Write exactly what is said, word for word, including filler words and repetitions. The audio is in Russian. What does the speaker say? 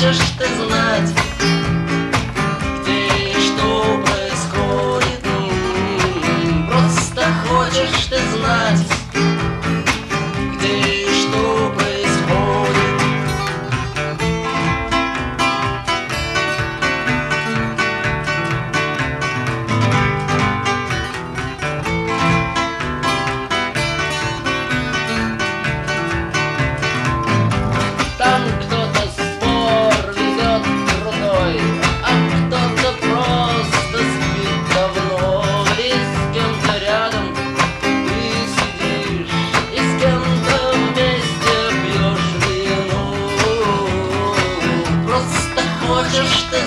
хочешь ты знать, где и что происходит? Просто хочешь ты знать, где и что происходит? Там кто-то спор ведет крутой, а кто-то просто спит давно. И с кем-то рядом ты сидишь, и с кем-то вместе пьешь вино. Просто хочешь ты